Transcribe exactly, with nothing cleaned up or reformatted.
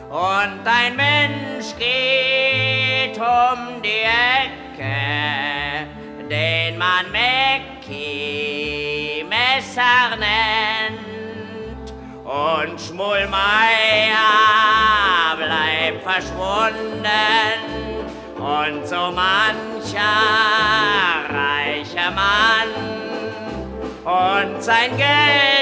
und ein Mensch geht um die Ecke, den man Mäcki Messer nennt, und Schmulmeier bleibt verschwunden, und so mancher reicher Mann und sein Geld